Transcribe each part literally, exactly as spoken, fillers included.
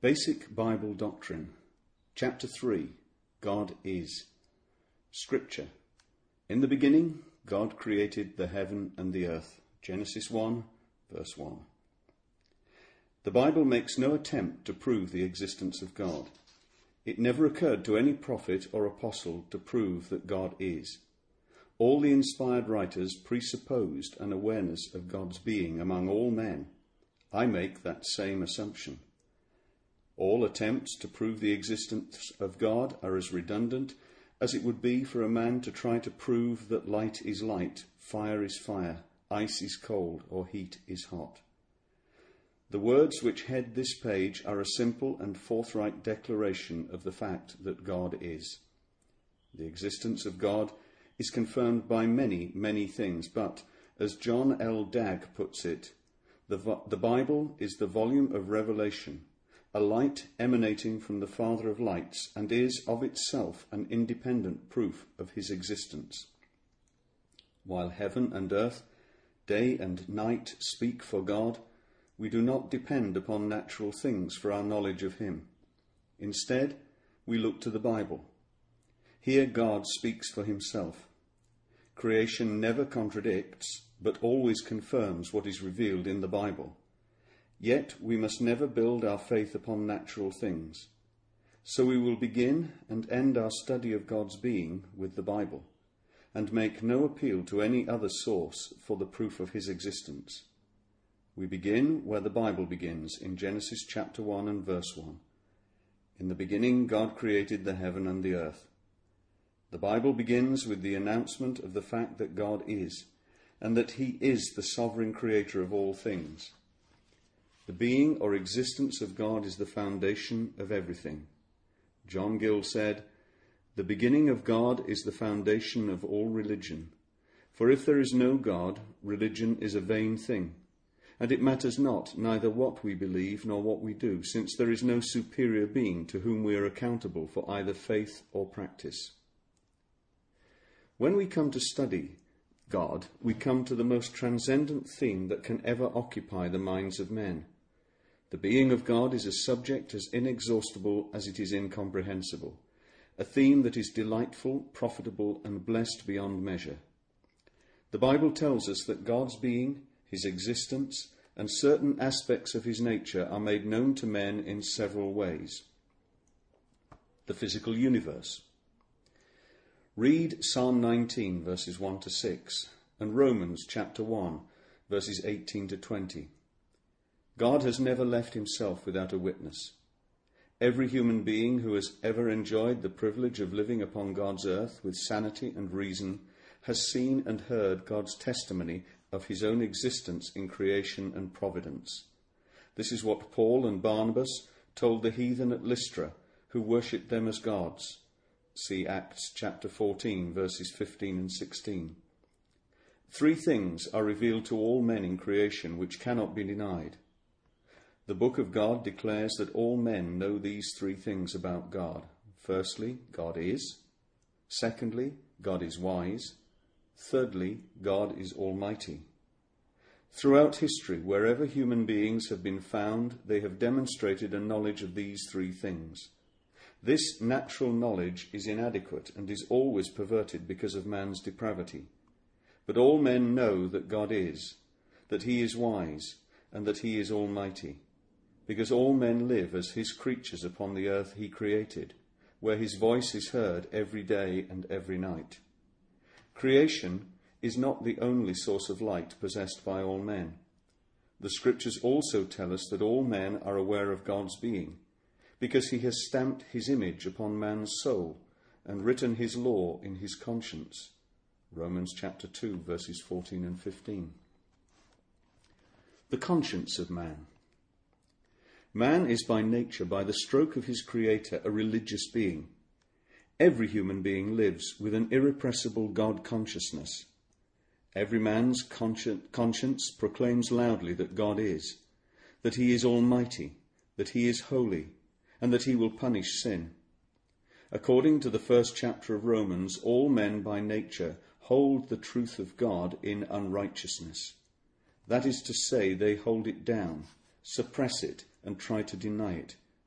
Basic Bible Doctrine, Chapter three, God is. Scripture. In the beginning, God created the heaven and the earth. Genesis one, verse one. The Bible makes no attempt to prove the existence of God. It never occurred to any prophet or apostle to prove that God is. All the inspired writers presupposed an awareness of God's being among all men. I make that same assumption. All attempts to prove the existence of God are as redundant as it would be for a man to try to prove that light is light, fire is fire, ice is cold, or heat is hot. The words which head this page are a simple and forthright declaration of the fact that God is. The existence of God is confirmed by many, many things, but, as John L. Dagg puts it, the, the Bible is the volume of revelation, a light emanating from the Father of lights, and is of itself an independent proof of his existence. While heaven and earth, day and night speak for God, we do not depend upon natural things for our knowledge of him. Instead, we look to the Bible. Here God speaks for himself. Creation never contradicts, but always confirms what is revealed in the Bible. Yet we must never build our faith upon natural things. So we will begin and end our study of God's being with the Bible, and make no appeal to any other source for the proof of his existence. We begin where the Bible begins, in Genesis chapter one and verse one. In the beginning God created the heaven and the earth. The Bible begins with the announcement of the fact that God is, and that he is the sovereign creator of all things. The being or existence of God is the foundation of everything. John Gill said, "The beginning of God is the foundation of all religion. For if there is no God, religion is a vain thing. And it matters not neither what we believe nor what we do, since there is no superior being to whom we are accountable for either faith or practice." When we come to study God, we come to the most transcendent theme that can ever occupy the minds of men. The being of God is a subject as inexhaustible as it is incomprehensible, a theme that is delightful, profitable, and blessed beyond measure. The Bible tells us that God's being, his existence, and certain aspects of his nature are made known to men in several ways. The physical universe. Read Psalm nineteen, verses one to six, and Romans chapter one, verses eighteen to twenty. God has never left himself without a witness. Every human being who has ever enjoyed the privilege of living upon God's earth with sanity and reason has seen and heard God's testimony of his own existence in creation and providence. This is what Paul and Barnabas told the heathen at Lystra, who worshipped them as gods. See Acts chapter fourteen, verses fifteen and sixteen. Three things are revealed to all men in creation which cannot be denied. The book of God declares that all men know these three things about God. Firstly, God is. Secondly, God is wise. Thirdly, God is almighty. Throughout history, wherever human beings have been found, they have demonstrated a knowledge of these three things. This natural knowledge is inadequate and is always perverted because of man's depravity. But all men know that God is, that he is wise, and that he is almighty, because all men live as his creatures upon the earth he created, where his voice is heard every day and every night. Creation is not the only source of light possessed by all men. The scriptures also tell us that all men are aware of God's being, because he has stamped his image upon man's soul and written his law in his conscience. Romans chapter two, verses fourteen and fifteen. The conscience of man. Man is by nature, by the stroke of his Creator, a religious being. Every human being lives with an irrepressible God consciousness. Every man's consci- conscience proclaims loudly that God is, that he is almighty, that he is holy, and that he will punish sin. According to the first chapter of Romans, all men by nature hold the truth of God in unrighteousness. That is to say, they hold it down, suppress it, and try to deny it,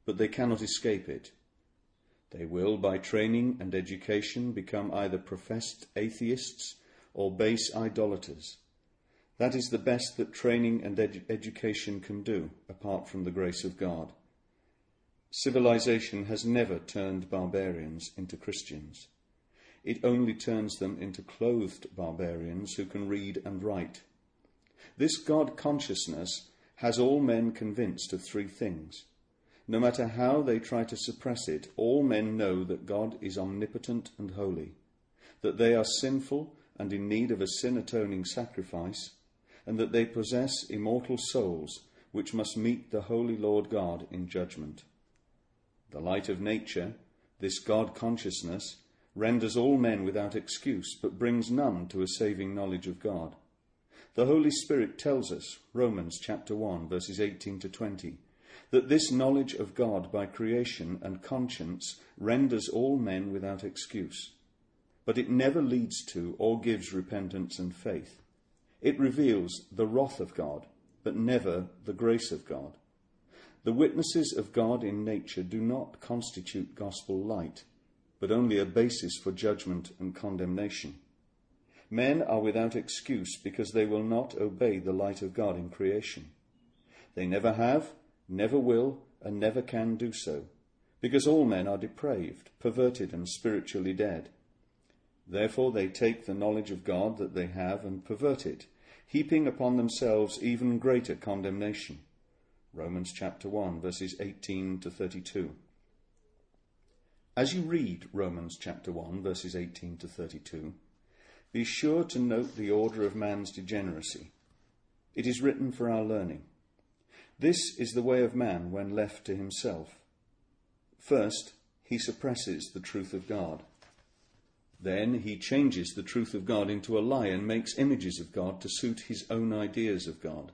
but they cannot escape it. They will, by training and education, become either professed atheists or base idolaters. That is the best that training and edu- education can do, apart from the grace of God. Civilization has never turned barbarians into Christians. It only turns them into clothed barbarians who can read and write. This God consciousness has all men convinced of three things. No matter how they try to suppress it, all men know that God is omnipotent and holy, that they are sinful and in need of a sin-atoning sacrifice, and that they possess immortal souls which must meet the holy Lord God in judgment. The light of nature, this God consciousness, renders all men without excuse, but brings none to a saving knowledge of God. The Holy Spirit tells us, Romans chapter one, verses eighteen to twenty, that this knowledge of God by creation and conscience renders all men without excuse. But it never leads to or gives repentance and faith. It reveals the wrath of God, but never the grace of God. The witnesses of God in nature do not constitute gospel light, but only a basis for judgment and condemnation. Men are without excuse because they will not obey the light of God in creation. They never have, never will, and never can do so, because all men are depraved, perverted, and spiritually dead. Therefore they take the knowledge of God that they have and pervert it, heaping upon themselves even greater condemnation. Romans chapter one, verses eighteen to thirty-two. As you read Romans chapter one, verses eighteen to thirty-two, be sure to note the order of man's degeneracy. It is written for our learning. This is the way of man when left to himself. First, he suppresses the truth of God. Then he changes the truth of God into a lie and makes images of God to suit his own ideas of God.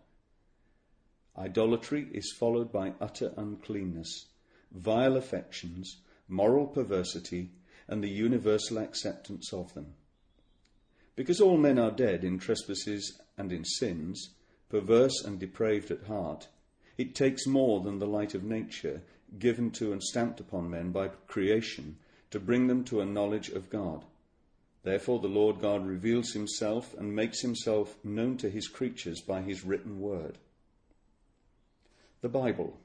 Idolatry is followed by utter uncleanness, vile affections, moral perversity, and the universal acceptance of them. Because all men are dead in trespasses and in sins, perverse and depraved at heart, it takes more than the light of nature, given to and stamped upon men by creation, to bring them to a knowledge of God. Therefore the Lord God reveals himself and makes himself known to his creatures by his written word. The Bible.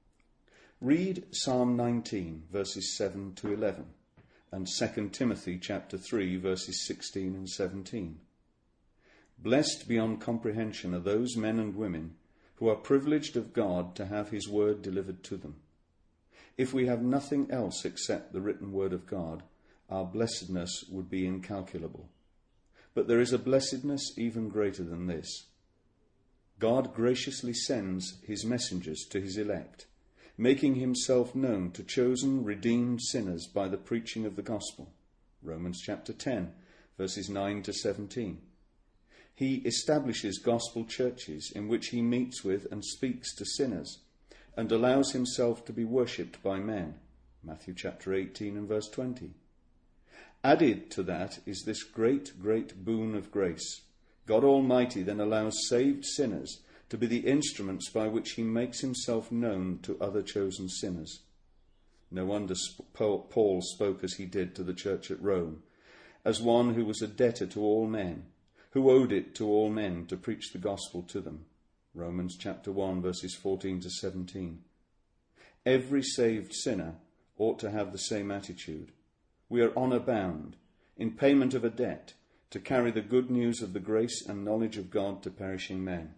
Read Psalm nineteen, verses seven to eleven, and Second Timothy chapter three, verses sixteen and seventeen. Blessed beyond comprehension are those men and women who are privileged of God to have his word delivered to them. If we have nothing else except the written word of God, our blessedness would be incalculable. But there is a blessedness even greater than this. God graciously sends his messengers to his elect, making himself known to chosen, redeemed sinners by the preaching of the gospel. Romans chapter ten, verses nine to seventeen. He establishes gospel churches in which he meets with and speaks to sinners and allows himself to be worshipped by men. Matthew chapter eighteen and verse twenty. Added to that is this great, great boon of grace. God Almighty then allows saved sinners to be the instruments by which he makes himself known to other chosen sinners. No wonder Paul spoke as he did to the church at Rome, as one who was a debtor to all men, who owed it to all men to preach the gospel to them. Romans chapter one, verses fourteen to seventeen. Every saved sinner ought to have the same attitude. We are honour bound, in payment of a debt, to carry the good news of the grace and knowledge of God to perishing men.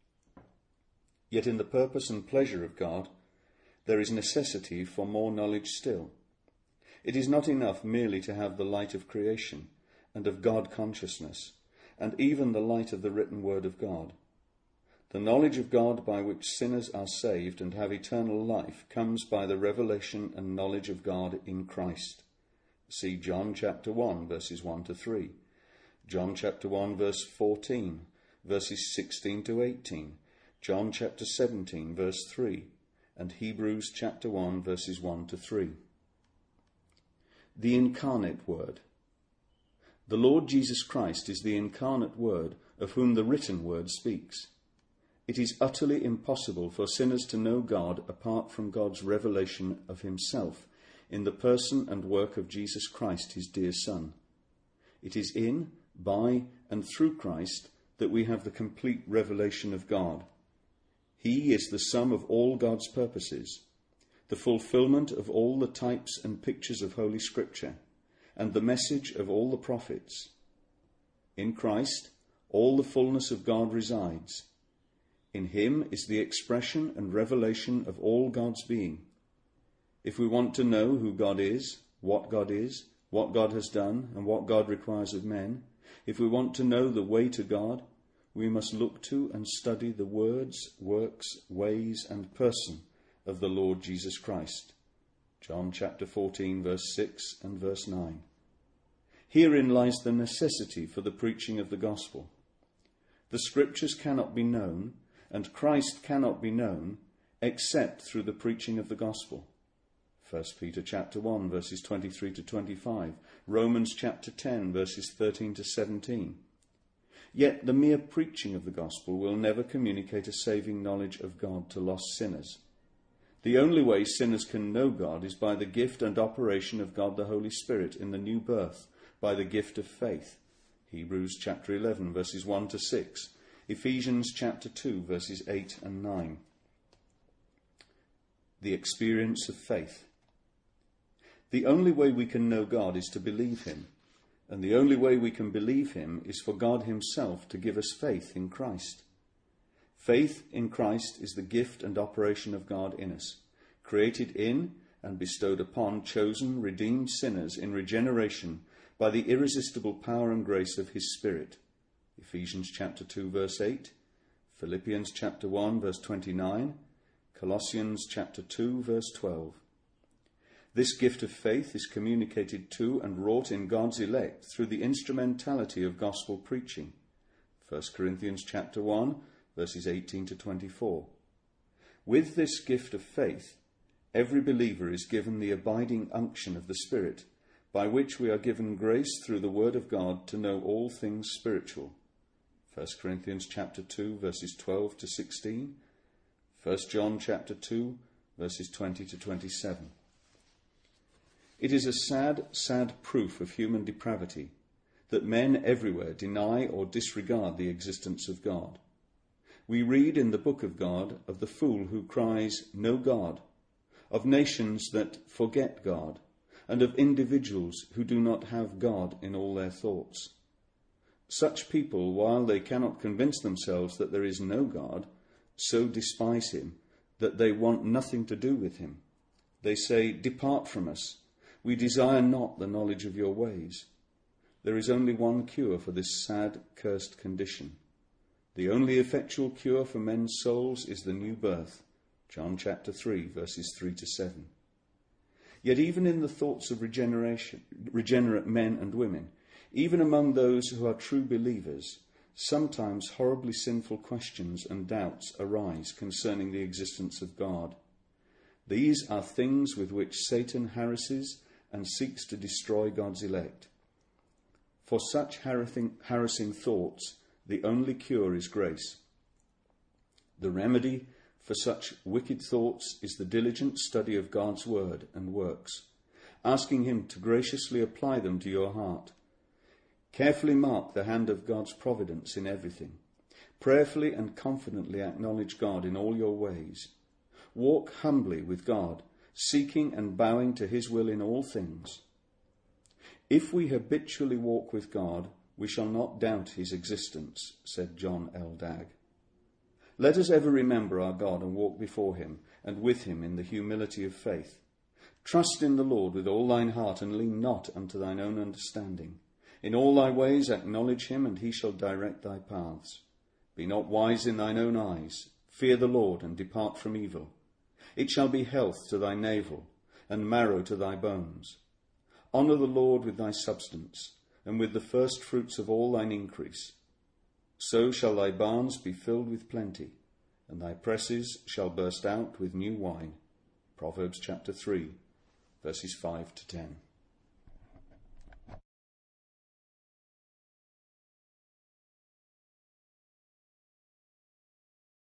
Yet in the purpose and pleasure of God, there is necessity for more knowledge still. It is not enough merely to have the light of creation and of God consciousness, and even the light of the written word of God. The knowledge of God by which sinners are saved and have eternal life comes by the revelation and knowledge of God in Christ. See John chapter one, verses one to three. John chapter one, verse fourteen, verses sixteen to eighteen, John chapter seventeen, verse three, and Hebrews chapter one, verses one to three. The incarnate word. The Lord Jesus Christ is the incarnate word of whom the written word speaks. It is utterly impossible for sinners to know God apart from God's revelation of himself in the person and work of Jesus Christ, his dear Son. It is in, by, and through Christ that we have the complete revelation of God. He is the sum of all God's purposes, the fulfillment of all the types and pictures of Holy Scripture, and the message of all the prophets. In Christ, all the fullness of God resides. In him is the expression and revelation of all God's being. If we want to know who God is, what God is, what God has done, and what God requires of men, if we want to know the way to God, we must look to and study the words, works, ways, and person of the Lord Jesus Christ. John chapter fourteen, verse six and verse nine. Herein lies the necessity for the preaching of the gospel. The Scriptures cannot be known, and Christ cannot be known, except through the preaching of the gospel. First Peter chapter one, verses twenty-three to twenty-five. Romans chapter ten, verses thirteen to seventeen. Yet the mere preaching of the gospel will never communicate a saving knowledge of God to lost sinners. The only way sinners can know God is by the gift and operation of God the Holy Spirit in the new birth, by the gift of faith. Hebrews chapter eleven, verses one to six. Ephesians chapter two, verses eight and nine. The experience of faith. The only way we can know God is to believe him, and the only way we can believe him is for God himself to give us faith in Christ. Faith in Christ is the gift and operation of God in us, created in and bestowed upon chosen, redeemed sinners in regeneration by the irresistible power and grace of his Spirit. Ephesians chapter two, verse eight, Philippians chapter one, verse twenty-nine, Colossians chapter two, verse twelve. This gift of faith is communicated to and wrought in God's elect through the instrumentality of gospel preaching. First Corinthians chapter one, verses eighteen to twenty-four. With this gift of faith, every believer is given the abiding unction of the Spirit, by which we are given grace through the word of God to know all things spiritual. First Corinthians chapter two, verses twelve to sixteen. First John chapter two, verses twenty to twenty-seven. It is a sad, sad proof of human depravity that men everywhere deny or disregard the existence of God. We read in the book of God of the fool who cries, "No God," of nations that forget God, and of individuals who do not have God in all their thoughts. Such people, while they cannot convince themselves that there is no God, so despise him that they want nothing to do with him. They say, "Depart from us. We desire not the knowledge of your ways." There is only one cure for this sad, cursed condition. The only effectual cure for men's souls is the new birth. John chapter three, verses three to seven. Yet even in the thoughts of regeneration, regenerate men and women, even among those who are true believers, sometimes horribly sinful questions and doubts arise concerning the existence of God. These are things with which Satan harasses and seeks to destroy God's elect. For such harassing, harassing thoughts, the only cure is grace. The remedy for such wicked thoughts is the diligent study of God's word and works, asking him to graciously apply them to your heart. Carefully mark the hand of God's providence in everything. Prayerfully and confidently acknowledge God in all your ways. Walk humbly with God, seeking and bowing to his will in all things. If we habitually walk with God, we shall not doubt his existence, said John L. Dagg. Let us ever remember our God and walk before him and with him in the humility of faith. Trust in the Lord with all thine heart, and lean not unto thine own understanding. In all thy ways acknowledge him, and he shall direct thy paths. Be not wise in thine own eyes. Fear the Lord, and depart from evil. It shall be health to thy navel, and marrow to thy bones. Honour the Lord with thy substance, and with the first fruits of all thine increase. So shall thy barns be filled with plenty, and thy presses shall burst out with new wine. Proverbs chapter three, verses five to ten.